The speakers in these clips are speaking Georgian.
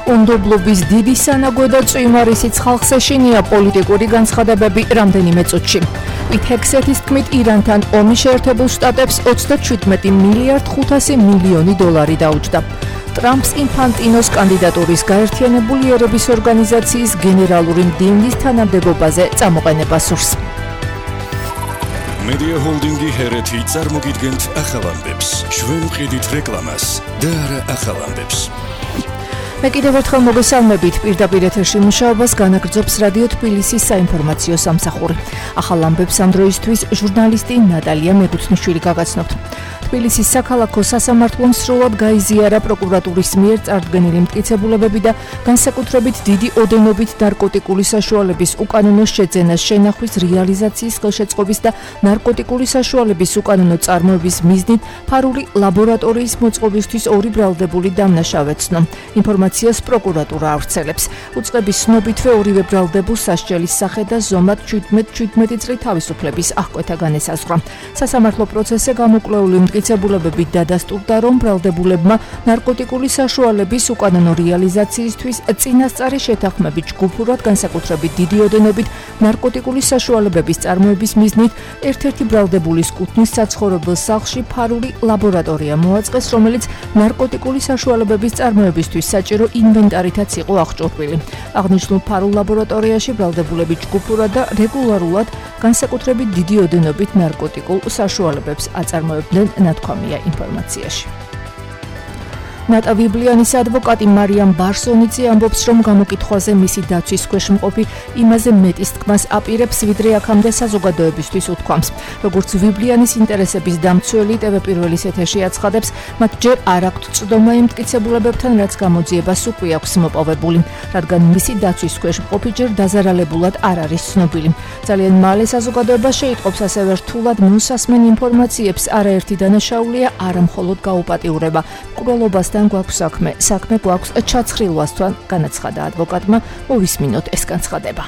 უნდობლობის დიდი სანაგვე და წვიმარისიც ხალხს ეშინია პოლიტიკური განცხადებები რამდენიმე წუთში. Witexetis თქმით, ირანთან ომი შეერთებულ შტატებს 37 მილიარდ 500 მილიონი დოლარი დაუჯდა. ტრამპს ინფანტინოს კანდიდატურის გაერთიანებული ერების ორგანიზაციის გენერალური მდივნის თანამდებობაზე წამოყენება სურს. Media Holdingi ჰერეთი წარმოგიდგენთ ახალ ამბებს. ჩვენ ვყიდით რეკლამას და არა ახალ ამბებს. მე კიდევ ერთხელ მოგესალმებით, პირდაპირ ეთერში მუშაობას განაგრძობს რადიო თბილისის საინფორმაციო სამსახური. ახალ ამბებს ამ დროისთვის ჟურნალისტი ნატალია მეგუთნიშვილი გაგაცნობთ. თბილისის საქალაქო სასამართლომ სრულად გაიზიარა პროკურატურის მიერ წარდგენილი მტკიცებულებები და განსაკუთრებით დიდი ოდენობით ნარკოტიკული საშუალების უკანონო შეძენას შენახვის რეალიზაციის ხელშეწყობის და ნარკოტიკული საშუალების უკანონო წარმოების მიზნით ფარული ლაბორატორიის მოწყობისთვის ორი ბრალდებული დამნაშავე ცნო. ინფორმაციას პროკურატურა ავრცელებს. უწყების ცნობითვე ორივე ბრალდებულს სასჯელის სახე და ზომად 17 წლის თავისუფლების აღკვეთა განესაზღვრა. სასამართლო პროცესზე გამოკვლეული მტკიცებულებები დადასტურდა, რომ ბრალდებულებმა ნარკოტიკული საშუალების უკანონო რეალიზაციისთვის წინასწარი შეთანხმებით ჯგუფურად განსაკუთრებით დიდი ოდენობით ნარკოტიკული საშუალებების წარმოების მიზნით ერთ-ერთი ბრალდებულის კუთვნის საცხოვრებელ სახლში ფარული ლაბორატორია მოაწყეს, რომელიც ნარკოტიკული საშუალებების წარმოებისთვის საჭირო ინვენტარითაც იყო აღჭურვილი. აღნიშნულ ფარულ ლაბორატორიაში ბრალდებულები ჯგუფურად და რეგულარულად განსაკუთრებით დიდი ოდენობით ნარკოტიკულ საშუალებებს აწარმოებდნენ, ნათქვამია ინფორმაციაში. ნატა ვიბლიანის ადვოკატი მარიამ ბარსონიცი ამბობს, რომ გამოკითხვაზე მისი დაცვის ქვეშ მყოფი იმაზე მეტის თქმას აპირებს, ვიდრე აქამდე საზოგადოებისთვის უთქვამს. როგორც ვიბლიანის ინტერესების დამცველი TV პირველის ეთერში აცხადებს, მათ ჯერ არ აქვთ წვდომა იმ მტკიცებულებებთან, რაც გამოძიებას უკვე აქვს მოპოვებული, რადგან მისი დაცვის ქვეშ მყოფი ჯერ დაზარალებულად არ არის ცნობილი. ძალიან მალე საზოგადოება შეიტყობს ასევე რთულად მოსასმენ ინფორმაციებს, არაერთი დანაშაულია არა მხოლოდ გაუპატიურება, მკვლელობასთან გვაქვს საქმე გვაქვს ჩაცხრილვასთან, განაცხადა ადვოკატმა. მოვისმინოთ ეს განცხადება.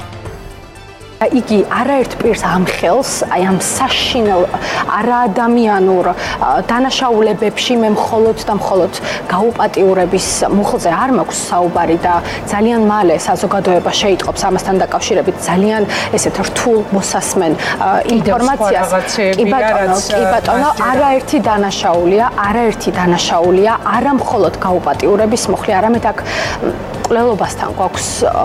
იგი არაერთ პირს ამხელს, აი ამ საშინელ არაადამიანურ დანაშაულებებში მე მხოლოდ და მხოლოდ გაუპატიურების მუხლზე არ მაქვს საუბარი და ძალიან მალე საზოგადოება შეიტყობს ამასთან დაკავშირებით ძალიან ესეთ რთულ მოსასმენ ინფორმაციას. კი ბატონო, არაერთი დანაშაულია არა მხოლოდ გაუპატიურების მუხლი, არამედ აქ მკვლელობასთან გვაქვს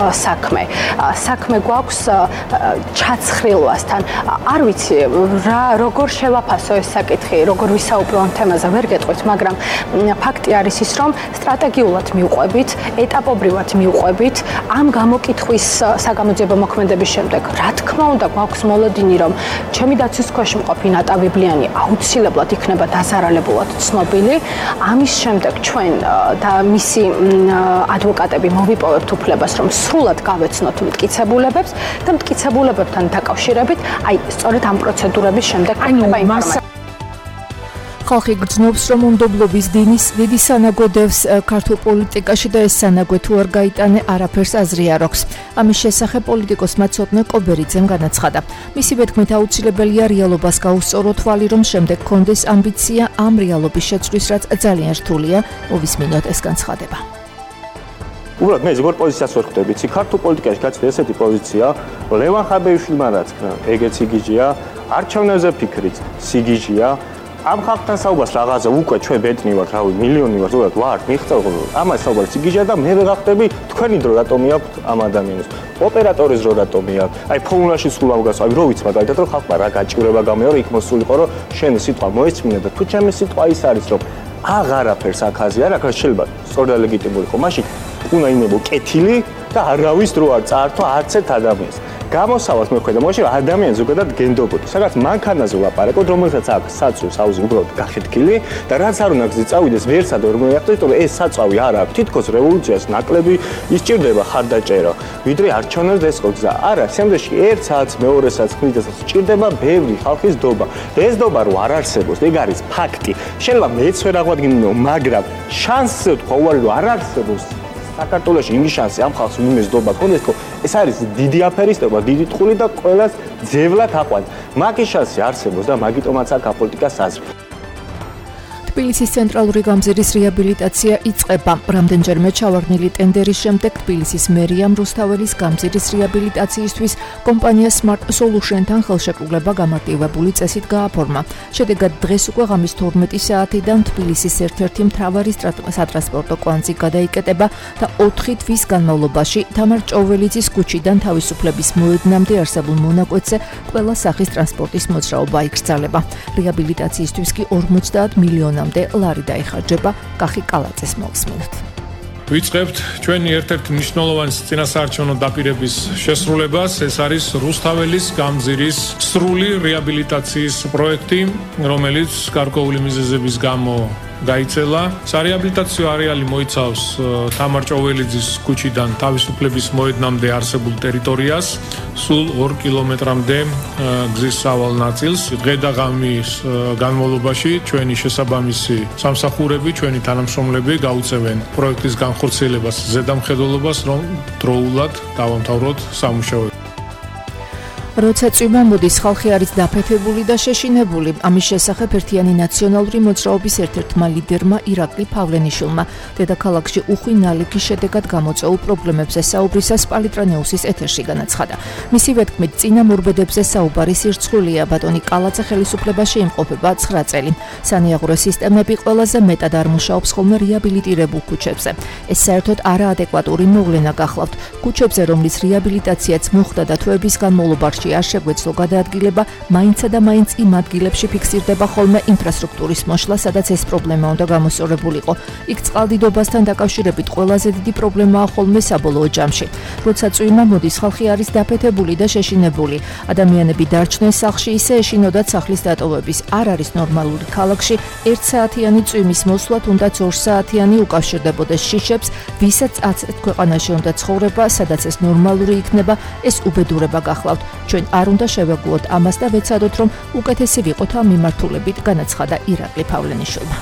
საქმე გვაქვს ჩაცხრილვასთან. არ ვიცი როგორ შევაფასო ეს საკითხი, როგორ ვისაუბრო ამ თემაზე, ვერ გეტყვით, მაგრამ ფაქტი არის ის, რომ სტრატეგიულად მივყვებით, ეტაპობრივად მივყვებით ამ გამოკითხვის საგამოძიებო მოქმედების შემდეგ. რა თქმა უნდა, გვაქვს მოლოდინი, რომ ჩემი დაცვის ქვეშ მყოფი ნატა ვიბლიანი აუცილებლად იქნება დაზარალებულად ცნობილი. ამის შემდეგ ჩვენ და მისი ადვოკატები მოვიპოვებთ უფლებას, რომ სრულად გავეცნოთ მტკიცებულებებს და მტკიცებულებებთან დაკავშირებით, აი, სწორედ ამ პროცედურების შემდეგ ხდება ინფორმაცია. ხალხი გრძნობს, რომ უნდობლობის დიდი სანაგვე დევს ქართულ პოლიტიკაში და ეს სანაგვე თუ არ გაიტანე, არაფერს აზრი არ აქვს. ამის შესახებ პოლიტიკოსმა ცოტნე კობერიძემ განაცხადა. მისივე თქმით, აუცილებელია რეალობას გაუსწორო თვალი, რომ შემდეგ კონდეს ამბიცია ამ რეალობის შეცვლის, რაც ძალიან რთულია. მოვისმინოთ ეს განცხადება. უბრალოდ მე ზოგადად პოზიციას ვერ ხვდები. ქართულ პოლიტიკაში გაჩნდა ესეთი პოზიცია, ლევან ხაბეიშვილმა რაც ეგეც სიგიჟეა, არჩევნებზე ფიქრიც სიგიჟეა. ამ ხალხთან საუბარს რაღაცა უკვე ჩვენ ბედნი ვართ, რავი, მილიონი ვართ, ზოგადად ვართ, მიხწევ ამას საუბარს სიგიჟეა და მე ვერ გავხდები თქვენი დრო რატომი აქვთ ამ ადამიანებს. ოპერატორის დრო რატომი აქვთ? აი ფოუნაში სულ ამგას, აი რო ვიცი მაგალითად რომ ხალხმა რა გაჭირება გამეორე იქ მოსულიყო, რომ შენი სიტყვა მოეცმინა და თუ ჩემი სიტყვა ის არის, რომ აღარაფერს აქაზე არ აქვს, შეიძლება სწორ და ლეგიტიმური ხო, მაშინ უნდა იმებო კეთილი და არავის დრო არ წაართვა არც ერთ ადამიანს. გამოსავალს მე ხედავ მაშინ ადამიანი ზოგადად გენდობოდი. სადაც მანქანაზე ვლაპარაკობ, რომელსაც აქვს საწვევს აუზი უბრალოდ გახეთქილი და რაც არ უნდა გზი წავიდეს ვერსად ვერ მოიახდეს, თორე ეს საწავი არ აქვს. თითქოს რევოლუციას ნაკლები ისჭირდება ხარდაჭერა. ვიდრე არჩევნებს ეს გზა. არა, შემდეგში 1 საათს, მეორე საათს ხმიდასაც სჭირდება ბევრი ხალხის დობა. ეს დობა რო არ არსებობს, ეგ არის ფაქტი. შეიძლება მეც ვერ აღვადგინო, მაგრამ შანსზე თქვა უარი რომ არ არსებობს. საქართველოში იმის შანსი ამ ხალხს უმეს დობა ქონდეს, რომ ეს არის დიდი აფერისტობა, დიდი ტყული და ყველას ძევლად აყვანს. მაგის შანსი არსებობს და მაგიტომაც აქ აპოლიტიკას აზრი. თბილისის ცენტრალური გამზირის რეაბილიტაცია იწყება. რამდენჯერმე ჩავარდნილი ტენდერის შემდეგ თბილისის მერიამ რუსთაველის გამზირის რეაბილიტაციისთვის კომპანია Smart Solution-თან ხელშეკრულება გამარტივებული წესით გააფორმა. შედეგად დღეს უკვე ღამის 12 საათიდან თბილისის ერთ-ერთი მთავარი სატრანსპორტო კვანძი გადაიკეტება და 4 თვის განმავლობაში თამარ ჭოველიძის ქუჩიდან თავისუფლების მოედნამდე არსებულ მონაკვეთზე ყველა სახის ტრანსპორტის მოძრაობა იკრძალება. რეაბილიტაციისთვის კი 50 მილიონამდე ლარი დაიხარჯება. კახი კალაძეს მოვსმინოთ. ვიწყებთ ჩვენი ერთ-ერთი მნიშვნელოვანი წინასაარჩევნო დაპირების შესრულებას. ეს არის რუსთაველის გამზირის სრული რეაბილიტაციის პროექტი, რომელიც გარკვეული მიზეზების გამო გაიწელა. სარეაბილიტაციო არეალი მოიცავს თამარ ჭოველიძის ქუჩიდან თავისუფლების მოედნამდე არსებულ ტერიტორიას, სულ 2 კილომეტრამდე გზის სავალ ნაწილს. დღე და ღამის განმავლობაში ჩვენი შესაბამისი სამსახურები, ჩვენი თანამშრომლები გაუწევენ პროექტის განხორციელებას, ზედამხედველობას, რომ დროულად დავამთავროთ სამუშაოები. როცა წვიმა მოდის, ხალხი არის დაფეთებული და შეშინებული. ამის შესახებ ერთიანი ნაციონალური მოძრაობის ერთ-ერთმა ლიდერმა ირაკლი ფავლენიშვილმა დედაქალაქში უხვი ნალექის შედეგად გამოწვეულ პრობლემებზე საუბრისას პალიტრანეუსის ეთერში განაცხადა. მისი ვეთქმით, წინა მორბედებზე საუბარი სირცხვილია. ბატონი კალაძე ხელისუფლებაში იმყოფება 9 წელი. სანიაღვრე სისტემები ყველაზე მეტად არ მუშაობს ხოლმე რეაბილიტირებულ ქუჩებზე. ეს საერთოდ არაადეკვატური მოვლენა გახლავთ. ქუჩებზე, რომლის რეაბილიტაციაც მოხდა და თვეების განმავლობაში არ შეგვეცლო გადაადგილება, მაინცსა და მაინც იმ ადგილებში ფიქსირდება ხოლმე ინფრასტრუქტურის მოშლა, სადაც ეს პრობლემა უნდა გამოსწორებულიყო. იქ წყალდიდობასთან დაკავშირებით ყველაზე დიდი პრობლემაა ხოლმე საბოლოო ჯამში. როცა წვიმა მოდის, ხალხი არის დაფეთებული და შეშინებული. ადამიანები დარჩნენ სახლში, ისე ეშინოდათ სახლის დატოვების. არ არის ნორმალური ქალაქში 1 საათიანი წვიმის მოსვლა, თუნდაც 2 საათიანი უკავშირდებოდეს შიშებს, ვისაც აცეთ ქვეყანაში უნდა ცხოვრება, სადაც ეს ნორმალური იქნება, ეს უბედურება გახლავთ. ჩვენ არ უნდა შევეგუოთ ამას და ვეცადოთ, რომ უკეთესი ვიყოთ ამ მიმართულებით, განაცხადა ირაკლი ფავლენიშვილმა.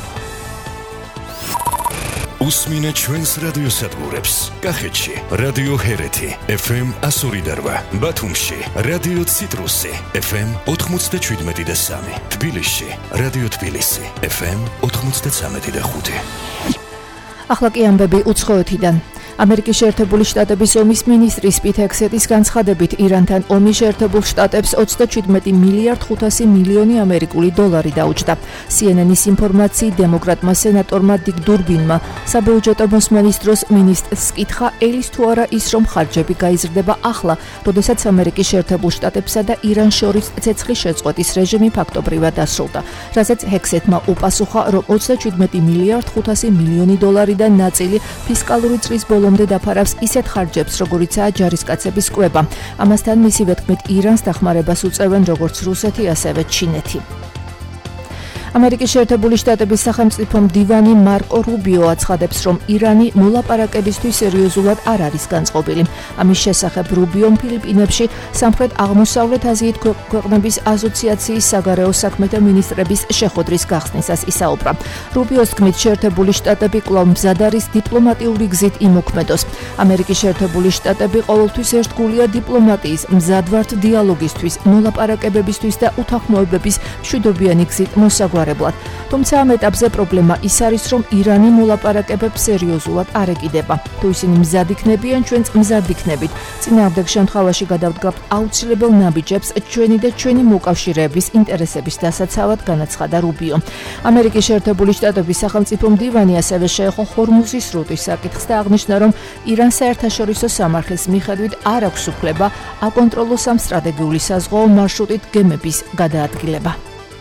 უსმინეთ ჩვენს რადიოსადგურებს. კახეთში რადიო ჰერეთი FM 102, ბათუმში რადიო ციტრუსი FM 97.3, თბილისში რადიო თბილისი FM 93.5. ახლა კი ამბები უცხოეთიდან. ამერიკის შეერთებული შტატების ომის მინისტრის პიტ ჰექსეტის განცხადებით, ირანთან ომის შეერთებულ შტატებს 27 მილიარდ 500 მილიონი ამერიკული დოლარი დაუჯდა. CNN-ის ინფორმაციით, დემოკრატმა სენატორმა დიკ დურბინმა საბიუჯეტო მოსმენის დროს მინისტრს კითხა, ელის თუ არა ის, რომ ხარჯები გაიზრდება ახლა, როდესაც ამერიკის შეერთებულ შტატებსა და ირანს შორის ცეცხლის შეწყვეტის რეჟიმი ფაქტობრივად დასრულდა. რასაც ჰექსეტმა უპასუხა, რომ 27 მილიარდ 500 მილიონი დოლარიდან ნაწილი ფისკალური წრის ბოლომდე დაფარავს ისეთ ხარჯებს, როგორიცაა ჯარისკაცების კვება. ამასთან მისი ვეთქმით, ირანს დახმარებას უწევენ როგორც რუსეთი, ასევე ჩინეთი. ამერიკის შეერთებული შტატების სახელმწიფო მდივანი მარკო რუბიო აცხადებს, რომ ირანი მოლაპარაკებისთვის სერიოზულად არ არის განწყობილი. ამის შესახებ რუბიომ ფილიპინებში სამხრეთ-აღმოსავლეთ აზიით ქვეყნების ასოციაციის საგარეო საქმეთა მინისტრების შეხვედრის გახსნისას ისაუბრა. რუბიოს თქმით, შეერთებული შტატები კვლავ მზად არის დიპლომატიური გზით იმოქმედოს. ამერიკის შეერთებული შტატები ყოველთვის ერთგულია დიპლომატიის, მზად ვართ დიალოგისთვის, მოლაპარაკებებისთვის და უთანხმოებების მშვიდობიანი გზით მოსაგვარებლად. თუმცა ამ ეტაპზე პრობლემა ის არის, რომ ირანი მოლაპარაკებებს სერიოზულად არ ეკიდება. თუ ისინი მზად იქნებიან, ჩვენც მზად იქნებით. წინააღმდეგ შემთხვევაში გადავდგავთ აუცილებელ ნაბიჯებს ჩვენი და ჩვენი მოკავშირეების ინტერესების დასაცავად, განაცხადა რუბიო. ამერიკის შეერთებული შტატების სახელმწიფო მდივანი ასევე შეეხო ჰორმუზის სრუტის საკითხს და აღნიშნა, რომ ირანს საერთაშორისო სამართლის მიხედვით არ აქვს უფლება აკონტროლოს ამ სტრატეგიული საზღვაო მარშრუტით გემების გადაადგილება.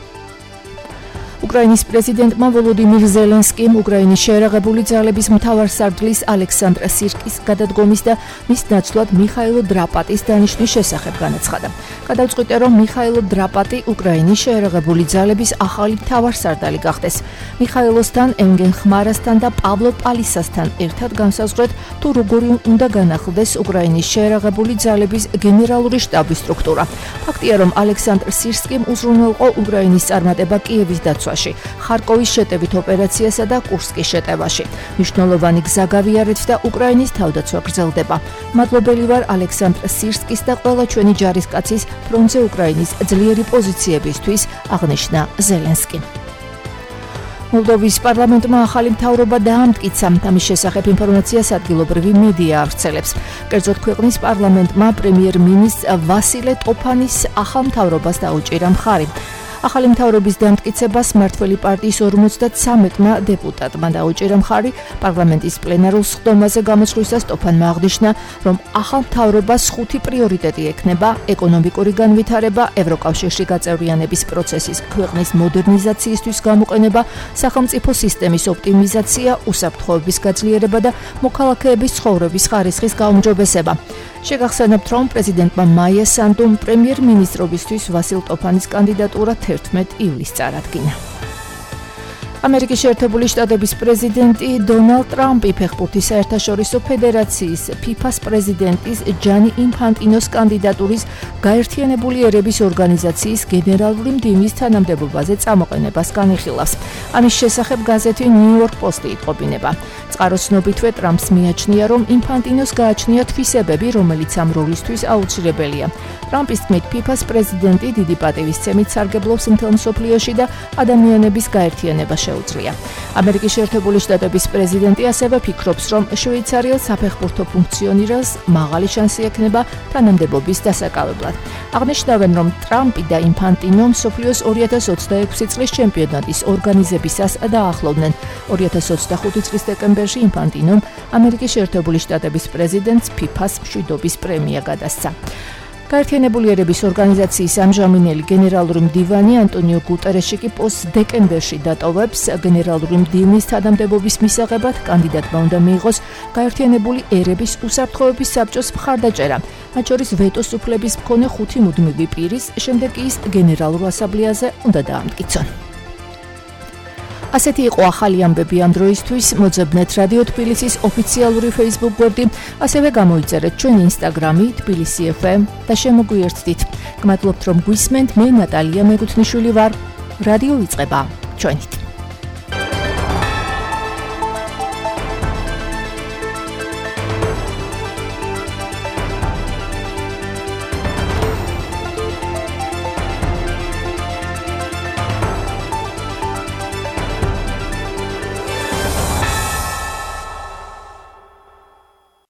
უკრაინის პრეზიდენტმა ვოლოდიმირ ზელენსკიმ უკრაინის შეერაღებული ძალების მთავარსარდლის ალექსანდრ სირკის გადადგომის და მის ნაცვლად მიხაილ დრაპატის დანიშნვის შესახებ განაცხადა. გადავწყვიტე, რომ მიხაილ დრაპატი უკრაინის შეერაღებული ძალების ახალი მთავარსარდალი გახდეს. მიხაილოსთან, ენგენ ხმარასთან და პავლო პალისასთან ერთად განსაზღვრეთ, თუ როგორი უნდა განახლდეს უკრაინის შეერაღებული ძალების გენერალური შტაბის სტრუქტურა. ფაქტია, რომ ალექსანდრ სირკიმ უზრუნველყო უკრაინის წარმატება კიევის დაცვაში, ხარკოვის შეტევით ოპერაციასა და კურსკის შეტევაში. მნიშვნელოვანი გზა გავიარეთ და უკრაინის თავდაცვა გრძელდება. მადლობელი ვარ ალექსანდრ სირკის და ყველა ჩვენი ჯარისკაცის ფრონტზე უკრაინის ძლიერი პოზიციებისთვის, აღნიშნა ზელენსკი. მოლდოვის პარლამენტმა ახალი მთავრობა დაამტკიცა. ამის შესახებ ინფორმაციას ადგილობრივი მედია ავრცელებს. კერძოდ, ქვეყნის პარლამენტმა პრემიერ-მინისტრ ვასილე ტოფანის ახალ მთავრობას დაუჭირა მხარი. ახალი მთავრობის დამტკიცებას მმართველი პარტიის 53-მა დეპუტატმა დაუჭირა მხარი. პარლამენტის პლენარულ სხდომაზე გამოსვლისას ტოფანმა აღნიშნა, რომ ახალ მთავრობას 5 პრიორიტეტი ექნება: ეკონომიკური განვითარება, ევროკავშირში გაწევრიანების პროცესის ქვეყნის მოდერნიზაციისთვის გამოყენება, სახელმწიფო სისტემის ოპტიმიზაცია, უსაფრთხოების გაძლიერება და მოქალაქეების ცხოვრების ხარისხის გაუმჯობესება. შეგახსენებთ, რომ პრეზიდენტმა მაია სანდუმ პრემიერ-მინისტრობისთვის ვასილ ტოფანის კანდიდატურა 11 ივლისს წარადგინა. ამერიკის შეერთებული შტატების პრეზიდენტი დონალდ ტრამპი ფეხბურთის საერთაშორისო ფედერაციის FIFA-ს პრეზიდენტის ჯანი ინფანტინოს კანდიდატურის გაერთიანებული ერების ორგანიზაციის გენერალური მდივნის თანამდებობაზე წამოყენებას განიხილავს. ამის შესახებ გაზეთი New York Post-ი იტყობინება. წყაროს ცნობითვე ტრამპს მიაჩნია, რომ ინფანტინოს გააჩნია თვისებები, რომელიც ამ როლისთვის აუცილებელია. ტრამპის თქმით, FIFA-ს პრეზიდენტი დიდი პატივისცემით სარგებლობს მთელ მსოფლიოში და ადამიანების გაერთიანება შეუძლია. ამერიკის შეერთებული შტატების პრეზიდენტი ასევე ფიქრობს, რომ შვეიცარიელ საფეხბურთო ფუნქციონერს მაღალი შანსი ექნება თანამდებობის დასაკავებლად. აღნიშნავენ, რომ ტრამპი და ინფანტინო მსოფლიოს 2026 წლის ჩემპიონატის ორგანიზებისას დაახლოვდნენ. 2025 წლის დეკემბერში ინფანტინომ ამერიკის შეერთებული შტატების პრეზიდენტს FIFA-ს მშვიდობის პრემია გადასცა. გაერთიანებული ერების ორგანიზაციის ამჟამინელი გენერალური მდივანი ანტონიო გუტერეში კი პოსტს დეკემბერში დატოვებს. გენერალური მდივნის თანამდებობის მისაღებად კანდიდატმა უნდა მიიღოს გაერთიანებული ერების უსაფრთხოების საბჭოს მხარდაჭერა, მათ შორის ვეტოს უფლების მქონე 5 მუდმივი პირის, შემდეგ კი ის გენერალურ ასამბლეაზე უნდა დაამტკიცონ. ასეთი იყო ახალი ამბები ამ დროისთვის. მოძებნეთ რადიო თბილისის ოფიციალური Facebook გვერდი, ასევე გამოიწერეთ ჩვენი Instagram-ი თბილისი FM და შემოგვიერთდით. გმადლობთ, რომ გვისმენთ. მე ნატალია მეგუთნიშვილი ვარ. რადიო იწყება ჩვენით.